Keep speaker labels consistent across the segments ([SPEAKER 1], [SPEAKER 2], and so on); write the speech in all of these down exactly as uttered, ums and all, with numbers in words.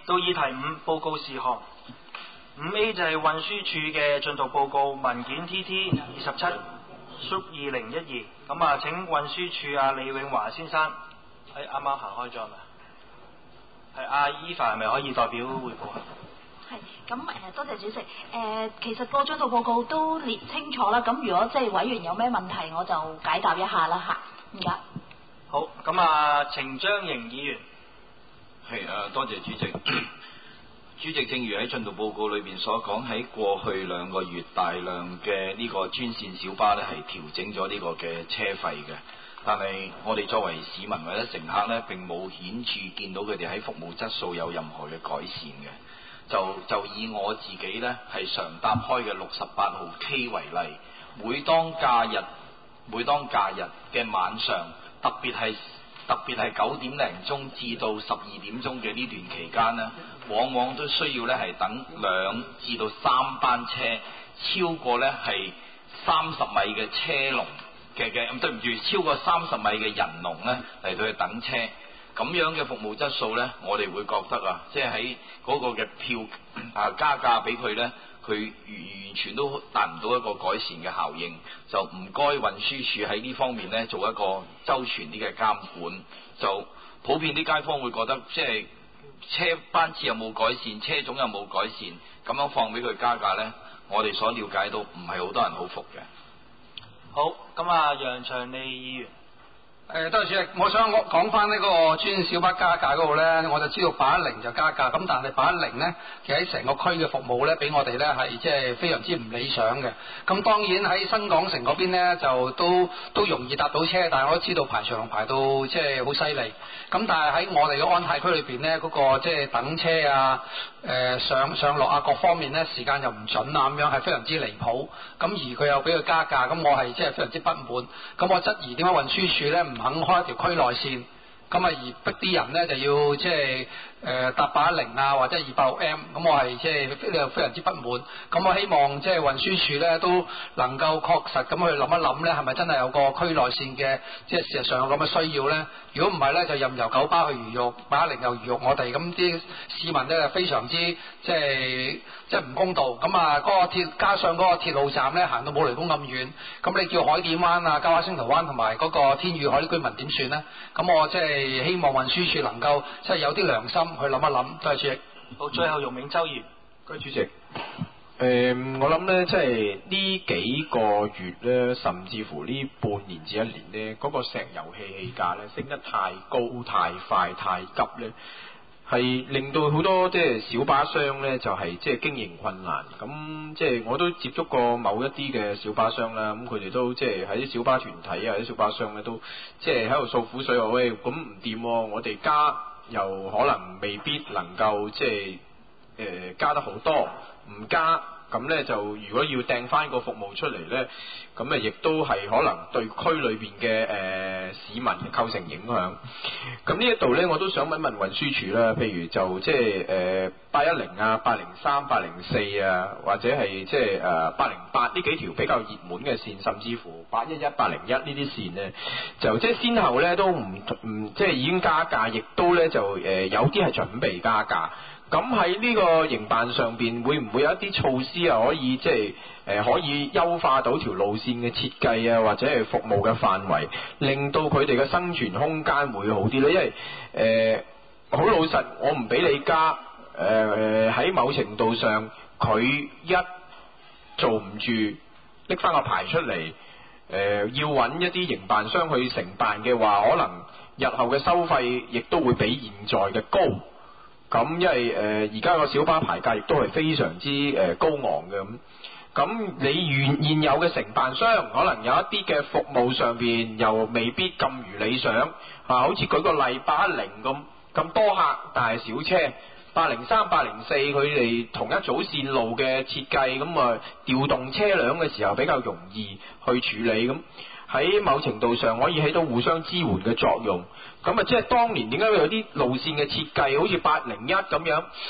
[SPEAKER 1] 到議題五報告事項。五 A 就係運輸署嘅進度報告文件 T T 二十七 Sub 二零一二。咁啊，請運輸署啊李永華先生，喺啱啱行開咗係咪？係阿 Eva 係咪可以代表匯報啊？
[SPEAKER 2] 係，咁誒多謝主席。誒、呃、其實個進度報告都列清楚啦。咁如果即係委員有咩問題，我就解答一下啦嚇。唔該。好，
[SPEAKER 1] 咁啊，程章瑩議員。
[SPEAKER 3] 係啊，多謝主席。主席，正如喺進度報告裏邊所講，喺過去兩個月大量嘅呢個專線小巴呢係調整咗呢個嘅車費嘅，但係我哋作為市民或者乘客呢，並冇顯著見到佢哋喺服務質素有任何嘅改善嘅。就就以我自己呢，係常搭開嘅六十八號 K 為例，每當假日每當假日嘅晚上，特別係特別係九點零鐘至到十二點鐘嘅呢段期間呢，往往都需要呢係等兩至到三班車，超過呢係三十米嘅車龍嘅嘅，咁對唔住，超過三十米嘅人龍呢嚟到去等車。咁樣嘅服務質素呢，我哋會覺得啊，即係喺嗰個嘅票啊加價俾佢呢，佢完完全都達唔到一個改善嘅效應，就唔該運輸署喺呢方面呢做一個周全啲嘅監管。就普遍啲街坊會覺得，即係車班次有冇改善，車種有冇改善，咁樣放俾佢加價呢，我哋所了解到唔係好多人好服嘅。
[SPEAKER 1] 好，咁啊，楊長利議員。
[SPEAKER 4] 誒，多謝主席。我想我講翻呢嗰個專線小巴加價嗰度呢，我就知道八一零就加價，咁但係八一零呢，其實喺成個區嘅服務呢，俾我哋呢係即係非常之唔理想嘅。咁當然喺新港城嗰邊呢，就都都容易搭到車，但係我都知道排長龍排到即係好犀利。咁但係喺我哋嘅安泰區裏邊呢，嗰、嗰個即係等車啊、誒、呃、上上落啊各方面呢，時間又唔準啊，咁樣係非常之離譜。咁而佢又俾佢加價，咁我係即係非常之不滿。咁我質疑點解運輸署呢唔肯開一條區內線，咁啊而逼啲人呢就要即係誒搭八一零啊或者二八六 M， 咁我係即係非非常之不滿。咁我希望即係運輸署呢都能夠確實咁去諗一諗呢，係咪真係有個區內線嘅即係事實上有咁嘅需要呢？如果唔係呢，就任由九巴去魚肉，八一零又魚肉我哋，咁啲市民呢就非常之即係即係唔公道。咁啊嗰個鐵加上嗰個鐵路站呢，行到冇雷公咁遠，咁你叫海點灣啊、嘉華星圖灣同埋嗰個天宇海啲居民點算呢？咁我即係希望運輸署能夠即係有啲良心去諗一諗。多謝主席。
[SPEAKER 1] 好，最後容銘洲議員。
[SPEAKER 5] 各位主席。誒、呃，我諗呢，即係呢幾個月呢，甚至乎呢半年至一年呢，嗰、那個石油氣氣價呢升得太高、太快、太急呢，係令到好多即係小巴商呢，就係即係經營困難。咁即係我都接觸過某一啲嘅小巴商啦，咁佢哋都即係喺啲小巴團體啊、啲小巴商呢，都即係喺度訴苦水話喂，咁唔掂喎，我哋加又可能未必能夠即係。誒、呃、加得好多，唔加咁呢就如果要掟翻個服務出嚟呢，咁啊亦都係可能對區裏邊嘅誒市民構成影響。咁呢一度呢，我都想問問運輸署啦，譬如就即係誒八一零啊、八零三、八零四啊，或者係即係誒八零八呢幾條比較熱門嘅線，甚至乎八一一、八零一呢啲線呢，就即係先後呢都唔唔即係已經加價，亦都呢就誒、呃、有啲係準備加價。咁喺呢個營辦上邊，會唔會有一啲措施啊，可以即係誒可以優化到條路線嘅設計啊，或者係服務嘅範圍，令到佢哋嘅生存空間會好啲咧？因為誒好、呃、老實，我唔俾你加誒喺、呃、某程度上，佢一做唔住，拎翻個牌出嚟，誒、呃、要揾一啲營辦商去承辦嘅話，可能日後嘅收費亦都會比現在嘅高。咁因為誒而家個小巴牌價亦都係非常之誒、呃、高昂嘅咁，咁你現現有嘅承辦商可能有一啲嘅服務上邊又未必咁如理想啊，好似舉個例八一零咁咁多客，但係少車，八零三、八零四佢哋同一組線路嘅設計，咁啊調動車輛嘅時候比較容易去處理，咁喺某程度上可以起到互相支援嘅作用。咁啊，即係當年點解會有啲路線嘅設計，好似八零一咁樣，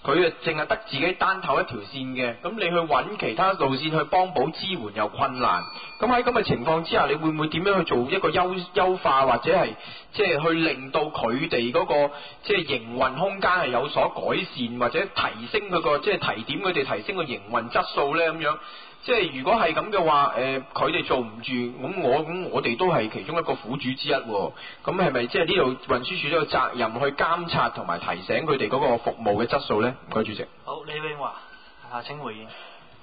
[SPEAKER 5] 佢啊淨係得自己單頭一條線嘅，咁你去揾其他路線去幫補支援又困難。咁喺咁嘅情況之下，你會唔會點樣去做一個優優化，或者係即係去令到佢哋嗰個即係營運空間係有所改善，或者提升佢個即係提點佢哋提升個營運質素呢？咁樣即係如果係咁嘅話，誒佢哋做唔住，咁我咁我哋都係其中一個苦主之一喎。咁係咪即係呢度運輸署都有責任去監察同埋提醒佢哋嗰個服務嘅質素呢？唔該，主席。
[SPEAKER 1] 好，李永華，啊請回應。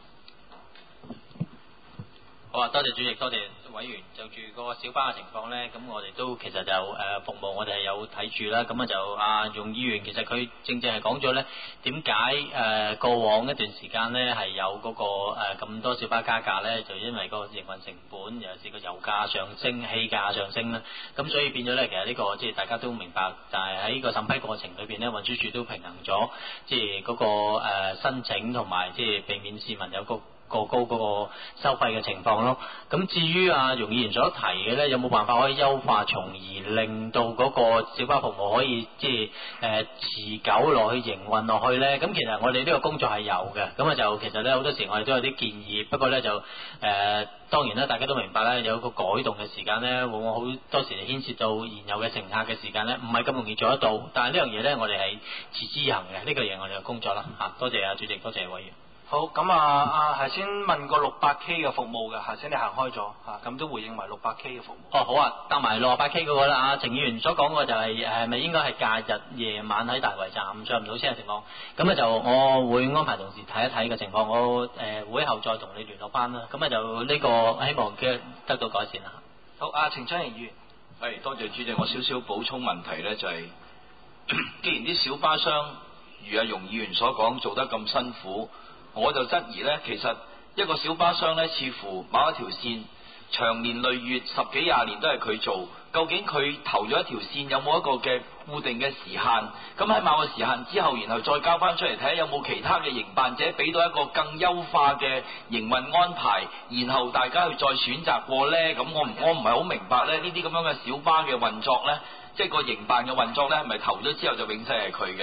[SPEAKER 6] 好啊，多謝主席，多謝委員。就住個小巴嘅情況呢，咁我哋都其實就誒、呃、服務我哋係有睇住啦。咁啊就啊容議員其實佢正正係講咗呢點解誒過往一段時間呢係有嗰、那個咁、呃、多小巴加價呢，就因為個營運成本，尤其是個油價上升、氣價上升啦。咁所以變咗呢，其實呢、這個即係大家都明白，但係喺個審批過程裏邊呢，運輸署都平衡咗，即係嗰個、呃、申請同埋即係避免市民有個過高嗰個收費嘅情況咯。咁至於啊容議員所提嘅呢，有冇辦法可以優化，從而令到嗰個小巴服務可以即係誒持久落去營運落去呢？咁其實我哋呢個工作係有嘅。咁啊就其實呢，好多時我哋都有啲建議，不過呢，就誒、呃、當然啦，大家都明白呢，有一個改動嘅時間呢，往往好多時牽涉到現有嘅乘客嘅時間呢，唔係咁容易做得到。但係呢樣嘢呢，我哋係持之以恆嘅，呢、這個嘢我哋嘅工作啦嚇。多謝啊主席，多謝委員。
[SPEAKER 1] 好，咁啊啊，頭先問過六百 K 嘅服務嘅，頭先你行開咗嚇，咁、啊、都回應埋六百 K 嘅服務。
[SPEAKER 6] 哦，好啊，搭埋六百 K 嗰個啦啊，程議員所講嘅就係誒咪應該係假日夜晚喺大圍站上唔到車嘅情況，咁咧就我會安排同事睇一睇嘅情況，我誒、呃、會後再同你聯絡翻啦。咁啊就呢個希望嘅得到改善啦。
[SPEAKER 1] 好，阿程昌儀議員，
[SPEAKER 3] 係多謝主席，我少少補充問題咧，就係、是、既然啲小巴商如阿容議員所講做得咁辛苦。我就質疑呢，其實一個小巴商呢，似乎某一條線長年累月十幾廿年都係佢做，究竟佢投咗一條線有冇一個嘅固定嘅時限？咁喺某個時限之後，然後再交翻出嚟睇下有冇其他嘅營辦者俾到一個更優化嘅營運安排，然後大家去再選擇過呢？咁我唔我唔係好明白呢，呢啲咁樣嘅小巴嘅運作呢，即係個營辦嘅運作呢，係咪投咗之後就永世係佢嘅？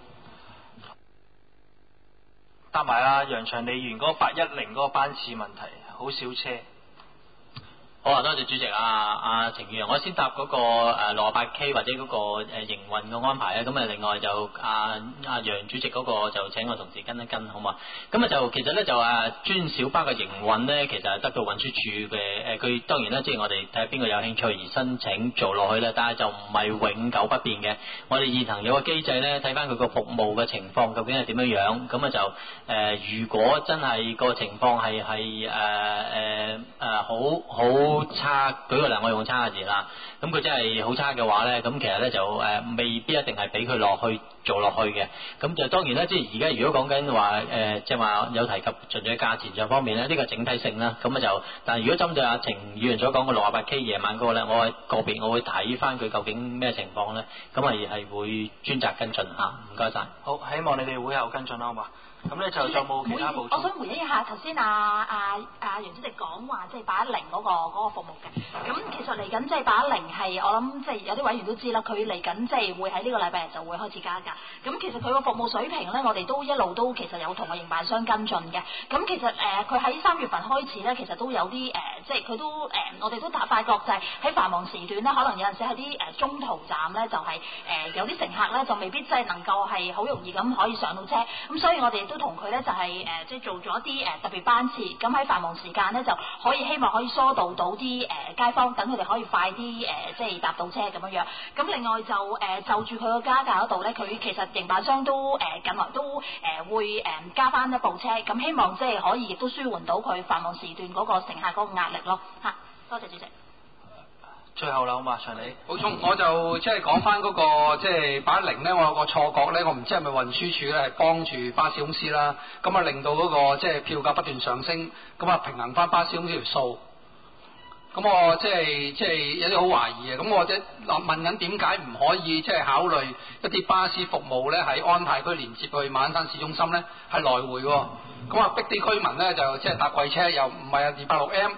[SPEAKER 1] 搭埋啊楊長利園嗰個八一零嗰個班次問題，好少車。
[SPEAKER 6] 好啊，多謝主席啊啊程議員，我先答嗰、那個誒六十八 K 或者嗰個誒營運嘅安排咧，咁啊另外就啊啊楊主席嗰個就請我同事跟一跟，好嘛？咁啊就其實咧就啊專小巴嘅營運咧，其實係得到運輸署嘅誒，佢、呃、當然啦，即係我哋睇下邊個有興趣而申請做落去咧，但係就唔係永久不變嘅。我哋現行有個機制咧，睇翻佢個服務嘅情況究竟係點樣樣，咁啊就誒、呃、如果真係個情況係係誒誒誒好好。好差，舉個例，我用差嘅字啦。咁佢真係好差嘅話呢，咁其實呢就誒、呃、未必一定係俾佢落去做落去嘅。咁就當然啦，即係而家如果講緊話誒，即係話有提及純粹價錢上方面呢，呢、呢個整體性啦。咁啊就，但係如果針對阿程議員所講嘅六十八 K 夜晚嗰個呢，我係個別我會睇翻佢究竟咩情況呢。咁係係會專責跟進嚇。唔該晒。
[SPEAKER 1] 好，希望你哋會後跟進啦，好嘛？咁咧就就冇其他補充。
[SPEAKER 2] 我想回應一下頭先阿阿阿楊主席講話，即係八一零嗰個嗰、嗰個服務嘅。咁其實嚟緊即係八一零係我諗即係有啲委員都知啦，佢嚟緊即係會喺呢個禮拜日就會開始加價。咁其實佢個服務水平咧，我哋都一路都其實有同個營辦商跟進嘅。咁其實誒佢喺三月份開始咧，其實都有啲誒、呃，即係佢都誒、呃，我哋都發發覺就係喺繁忙時段咧，可能有陣時喺啲誒中途站咧，就係、是、誒、呃、有啲乘客咧就未必即係能夠係好容易咁可以上到車。咁所以我哋都同佢咧就係、是、誒、呃、即係做咗一啲誒特別班次，咁喺繁忙時間咧就可以希望可以疏導到啲誒、呃、街坊，等佢哋可以快啲誒、呃、即係搭到車咁樣樣。咁另外就誒、呃、就住佢個加價嗰度咧，佢其實營辦商都誒、呃、近來都誒、呃、會誒、呃、加翻一部車，咁希望即係可以亦都舒緩到佢繁忙時段嗰個乘客嗰個壓力咯嚇。多謝主席。
[SPEAKER 1] 最後啦，好嘛，上嚟
[SPEAKER 4] 補充，我就即係講翻嗰個即係八一零咧，我有個錯覺咧，我唔知係咪運輸署咧係幫住巴士公司啦，咁啊令到嗰、那個即係票價不斷上升，咁啊平衡翻巴士公司條數。咁我即係即係有啲好懷疑嘅，咁我即係問緊點解唔可以即係考慮一啲巴士服務咧喺安泰區連接去馬鞍山市中心咧係來回喎，咁啊逼啲居民咧就即係搭貴車，又唔係啊二百六 M。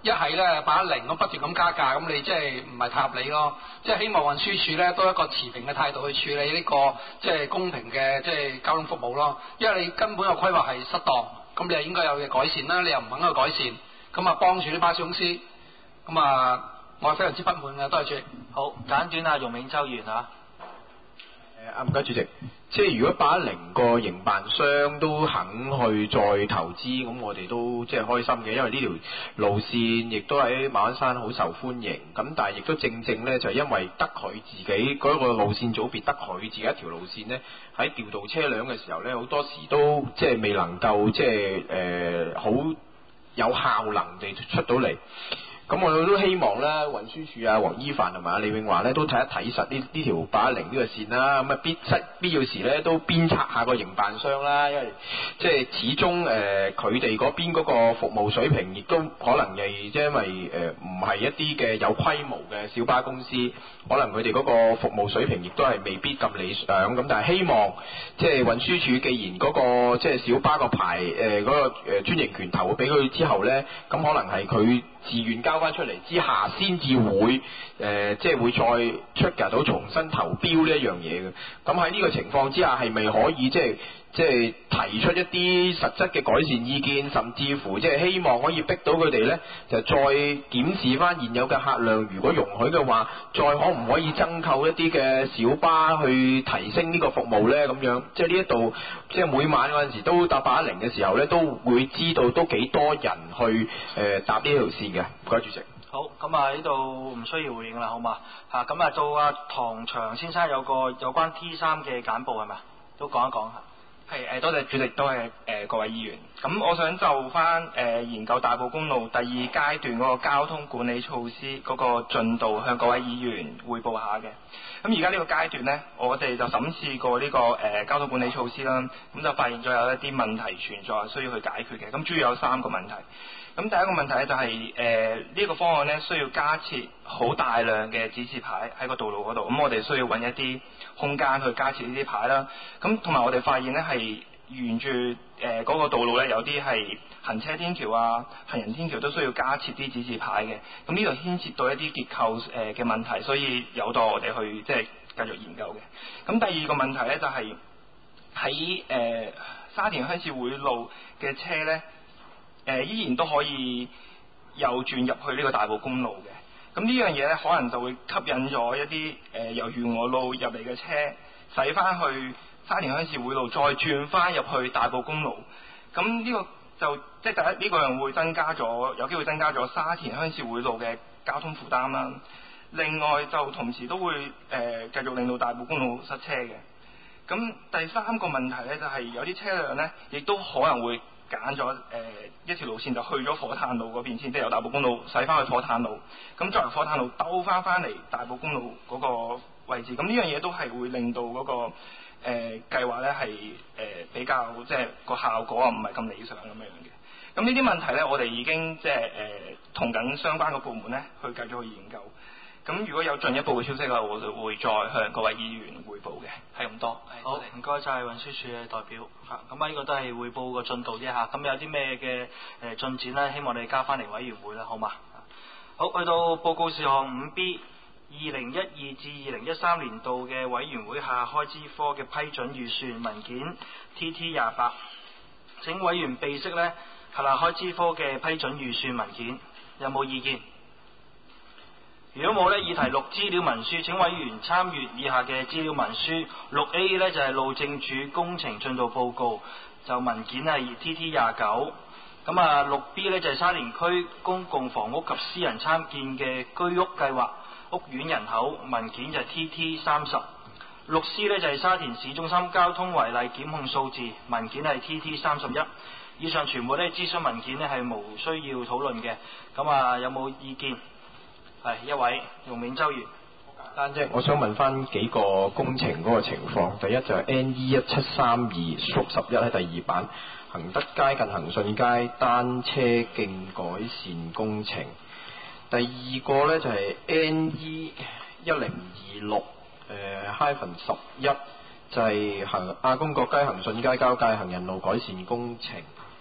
[SPEAKER 4] 一係咧八一零咁不斷咁加價，咁你即係唔係太合理咯？即係希望運輸署咧都一個持平嘅態度去處理呢、這個即係公平嘅即係交通服務咯。因為你根本個規劃係失當，咁你係應該有嘅改善啦，你又唔肯去改善，咁啊幫住啲巴士公司，咁啊我係非常之不滿嘅。多謝主席。
[SPEAKER 1] 好簡短啊，容銘洲議員嚇。
[SPEAKER 5] 誒啊唔該主席，即係如果八一零個營辦商都肯去再投資，咁我哋都即係開心嘅，因為呢條路線亦都喺馬鞍山好受歡迎。咁但係亦都正正咧，就係因為得佢自己嗰個路線組別，得佢自己一條路線咧，喺調度車輛嘅時候咧，好多時都即係未能夠即係誒好有效能地出到嚟。咁我哋都希望咧，運輸署啊，黃依凡同埋阿李永華咧，都睇一睇實呢呢條八一零呢個線啦。咁啊必必必要時咧，都鞭策下個營辦商啦，因為即係始終誒佢哋嗰邊嗰個服務水平，亦都可能係因為誒唔係一啲嘅有規模嘅小巴公司，可能佢哋嗰個服務水平亦都係未必咁理想。咁但係希望即係運輸署既然嗰個即係小巴個牌誒嗰個誒專營權投俾佢之後咧，咁可能係佢自願交翻出嚟之下，先至會誒、呃，即係會再 trigger 到重新投標呢一樣嘢嘅。咁喺呢個情況之下，係咪可以即係即係提出一啲實質嘅改善意見，甚至乎即係希望可以逼到佢哋呢，就再檢視翻現有嘅客量，如果容許嘅話，再可唔可以增購一啲嘅小巴去提升呢個服務呢？咁樣即係呢一度，即係每晚嗰陣時都搭八一零嘅時候呢，都會知道都幾多人去誒、呃、搭呢條線嘅。唔該，主席。
[SPEAKER 1] 好，咁啊呢度唔需要回應啦，好嘛？嚇，咁啊到阿唐祥先生有個有關 T 三嘅簡報係咪？都講一講嚇。
[SPEAKER 7] 係誒，多謝主席，多謝誒、呃、各位議員。咁我想就翻誒、呃、研究大埔公路第二階段嗰個交通管理措施嗰個進度，向各位議員匯報下嘅。咁而家呢個階段呢，我哋就審視過呢、這個誒、呃、交通管理措施啦，咁就發現咗有一啲問題存在，需要去解決嘅。咁主要有三個問題。咁第一個問題咧就係誒呢個方案咧需要加設好大量嘅指示牌喺個道路嗰度，咁我哋需要揾一啲空間去加設呢啲牌啦。咁同埋我哋發現咧係沿住誒嗰個道路咧有啲係行車天橋啊、行人天橋都需要加設啲指示牌嘅。咁呢度牽涉到一啲結構誒嘅問題，所以有待我哋去即係繼續研究嘅。咁第二個問題咧就係喺誒沙田鄉事會路嘅車咧。誒、呃、依然都可以右轉入去呢個大埔公路嘅，咁呢樣嘢咧可能就會吸引咗一啲誒、呃、由元和路入嚟嘅車，駛翻去沙田鄉事會路，再轉翻入去大埔公路。咁呢個就即係第一，呢、這個人會增加咗，有機會增加咗沙田鄉事會路嘅交通負擔啦。另外就同時都會誒、呃、繼續令到大埔公路塞車嘅。咁第三個問題咧就係、是、有啲車輛咧，亦都可能會揀咗誒一條路線就去咗火炭路嗰邊先，即係由大埔公路駛翻去火炭路，咁再由火炭路兜翻翻嚟大埔公路嗰個位置，咁呢樣嘢都係會令到嗰、那個誒、呃、計劃咧係誒比較即係個效果啊唔係咁理想咁樣嘅。咁呢啲問題咧，我哋已經即係誒同緊相關嘅部門咧去繼續去研究。咁如果有進一步嘅消息嘅，我就會再向各位議員彙報嘅，係咁多。
[SPEAKER 1] 好，唔該晒運輸署嘅代表嚇，咁啊呢個都係彙報個進度啫嚇，咁有啲咩嘅誒進展咧，希望你交翻嚟委員會啦，好嘛？好，去到報告事項五 B， 二零一二至二零一三年度嘅委員會下開支科嘅批准預算文件 T T 廿八，請委員備悉咧下開支科嘅批准預算文件，有冇意見？如果冇呢，議題六資料文書，請委員參閱以下嘅資料文書。六 A 呢就係、是、路政署工程進度報告，就文件係 T T 廿九。咁啊，六 B 呢就係、是、沙田區公共房屋及私人參建嘅居屋計劃屋苑人口，文件就係 T T 三十。六 C 呢就係、是、沙田市中心交通違例檢控數字，文件係 T T 三十一。以上全部呢諮詢文件呢係無需要討論嘅。咁啊，有冇意見？係一位容銘洲議員。
[SPEAKER 5] 好簡單啫，我想問翻幾個工程嗰個情況。第一就係 N E 一七三二屬十一喺第二版，恒德街近恒順街單車徑改善工程。第二個呢就係 N E 一零二六誒 hyphen 十一，就係恒亞公角街恒順街交界行人路改善工程。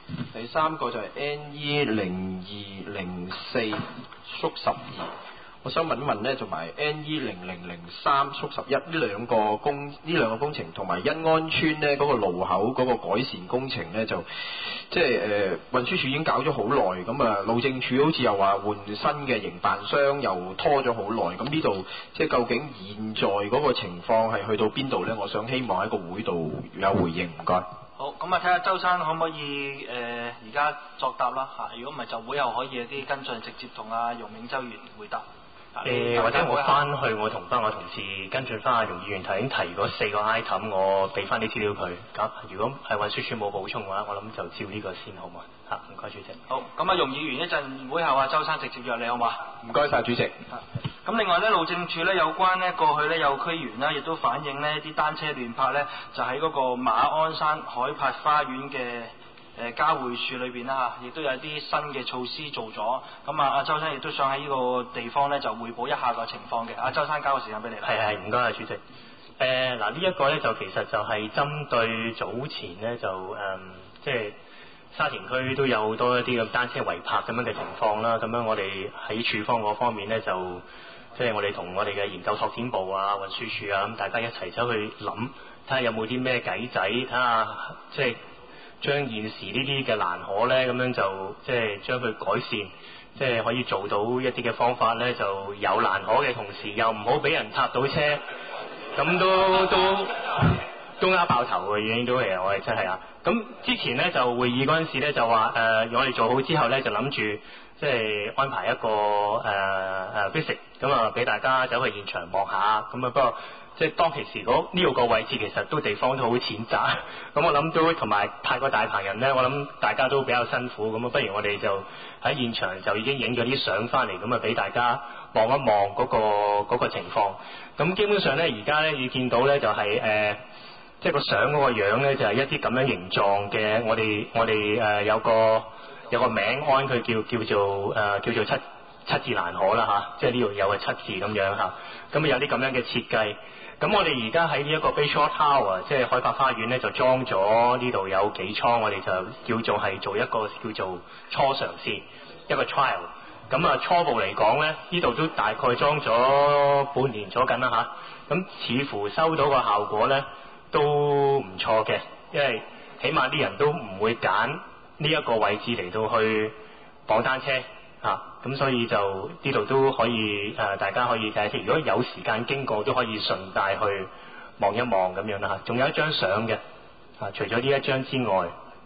[SPEAKER 5] 第三個就係 N E 零二零四縮十二。我想問一問呢，同埋 N E 零零零三縮十一呢兩個工呢兩個工程，同埋欣安村呢嗰、那個路口嗰個改善工程呢，就即係誒運輸署已經搞咗好耐，咁啊路政署好似又話換新嘅營辦商，又拖咗好耐。咁呢度即係究竟現在嗰個情況係去到邊度呢？我想希望喺個會度有回應，唔該。
[SPEAKER 1] 好，咁啊睇下周生可唔可以誒而家作答啦嚇？如果唔係就會後可以有啲跟進，直接同阿容永洲議員回答。
[SPEAKER 8] 誒、呃、或者我翻去我同翻我同事跟進翻阿容議員頭先提嗰四個 item， 我俾翻啲資料佢。咁如果係運輸署冇補充嘅話，我諗就照呢個先好嘛。嚇，唔該主席。
[SPEAKER 1] 好，咁啊容議員一陣會後啊周生直接約你好嘛？
[SPEAKER 5] 唔該晒主席。
[SPEAKER 1] 咁另外咧，路政署咧有關咧過去咧有區員咧亦都反映呢啲單車亂泊咧就喺嗰個馬鞍山海柏花園嘅誒交匯處裏邊啦嚇，亦都有啲新嘅措施做咗。咁啊，阿周生亦都想喺呢個地方咧就彙報一下個情況嘅。阿周生交個時間俾你啦。
[SPEAKER 8] 係係，唔該啊主席。誒、呃、嗱，呢一個咧就其實就係針對早前咧就誒、嗯、即係沙田區都有好多一啲咁單車違泊咁樣嘅情況啦。咁樣我哋喺處方嗰方面咧就即係我哋同我哋嘅研究拓展部啊、運輸署啊咁大家一齊走去諗，睇下有冇啲咩計仔，睇下即係將現時呢啲嘅欄河咧，咁樣就即係將佢改善，即係可以做到一啲嘅方法咧，就有欄河嘅同時，又唔好俾人撻到車，咁都都都呃爆頭嘅已經都係，我哋真係啊！咁之前咧就會議嗰陣時咧就話誒、呃，我哋做好之後咧就諗住即係安排一個誒誒 visit，咁啊俾大家走去現場望下，咁啊不過。即係當其時嗰呢度個位置其實都地方都好淺窄，咁我諗都同埋太過大棚人呢，我諗大家都比較辛苦，咁啊不如我哋就喺現場就已經影咗啲相翻嚟，咁啊俾大家望一望嗰個嗰個情況。咁基本上呢，而家呢，要見到呢就係、是、誒，即係個相嗰個樣呢，就係一啲咁樣形狀嘅，我哋我哋誒有個有個名安佢叫叫做誒、呃、叫做七七字欄河啦嚇，即係呢度有個七字咁樣嚇，咁啊有啲咁樣嘅設計。咁我哋而家喺呢一個 Bayshore Tower，即係海柏花園咧，就裝咗呢度有幾倉，我哋就叫做係做一個叫做初嘗試，一個 trial。咁啊初步嚟講咧，呢度都大概裝咗半年咗緊啦吓，咁似乎收到個效果咧都唔錯嘅，因為起碼啲人都唔會揀呢一個位置嚟到去綁單車啊。咁所以就呢度都可以誒、呃，大家可以睇下，如果有時間經過都可以順帶去望一望咁樣啦嚇。仲有一張相嘅啊，除咗呢一張之外，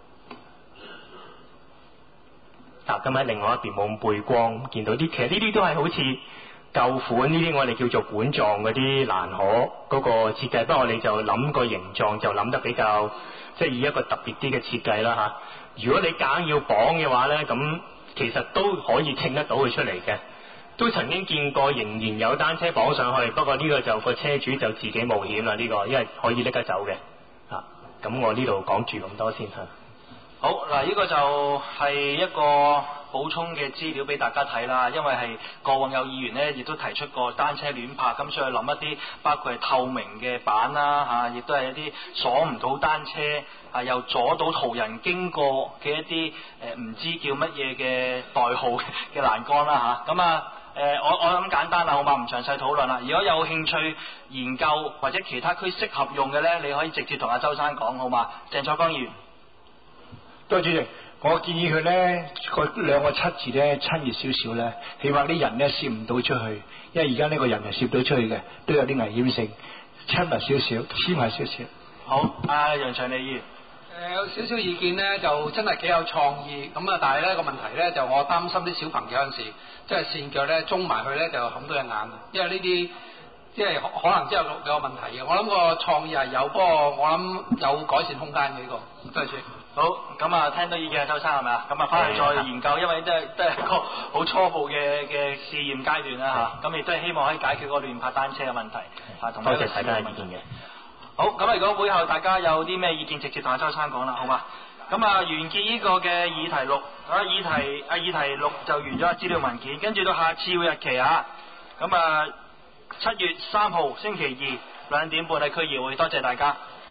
[SPEAKER 8] 啊咁喺另外一邊冇咁背光，見到啲其實呢啲都係好似舊款呢啲我哋叫做管狀嗰啲欄河嗰個設計，不過我哋就諗個形狀就諗得比較即係以一個特別啲嘅設計啦嚇。如果你硬要綁嘅話咧，咁其實都可以稱得到佢出嚟嘅，都曾經見過，仍然有單車綁上去。不過呢個就個車主就自己冒險啦，呢、這個因為可以拎得走嘅。啊，咁我呢度講住咁多先嚇。
[SPEAKER 1] 好嗱，呢、這個就係一個補充嘅資料俾大家睇啦。因為係過往有議員呢，亦都提出過單車亂泊，咁所以諗一啲包括係透明嘅板啦嚇，亦、啊、都係一啲鎖唔到單車。啊！又阻到途人經過嘅一啲誒唔知叫乜嘢嘅代號嘅欄杆啦嚇，咁啊誒、呃、我我諗簡單啦，好嘛？唔詳細討論啦。如果有興趣研究或者其他區適合用嘅咧，你可以直接同阿周生講，好嘛？鄭楚江議員，
[SPEAKER 9] 多謝主席，我建議佢咧個兩個七字咧親熱少少咧，起碼啲人咧攝唔到出去，因為而家呢個人係攝到出去嘅，都有啲危險性，親密少少，黐埋少少。
[SPEAKER 1] 好，阿楊長利議員。
[SPEAKER 4] 誒有少少意見咧，就真係幾有創意咁啊！但係咧個問題咧，就我擔心啲小朋友有陣時即係跣腳咧，中埋去咧就冚到隻眼，因為呢啲即係可能之後有個問題嘅。我諗個創意係有，不過我諗有改善空間嘅呢個。多謝主席。
[SPEAKER 1] 好，咁啊聽到意見啊，周生係咪啊？咁啊翻嚟再研究，因為都係都係一個好初步嘅嘅試驗階段啦嚇。咁亦都係希望可以解決個亂泊單車嘅問題嚇，同埋一個試驗嘅問題嘅。好，咁啊！如果會後大家有啲咩意見，直接同阿周生講啦，好嘛？咁啊，完結呢個嘅議題六，啊議題啊議題六就完咗資料文件，跟住到下次會日期啊，咁啊七月三號星期二兩點半喺區議會，多謝大家。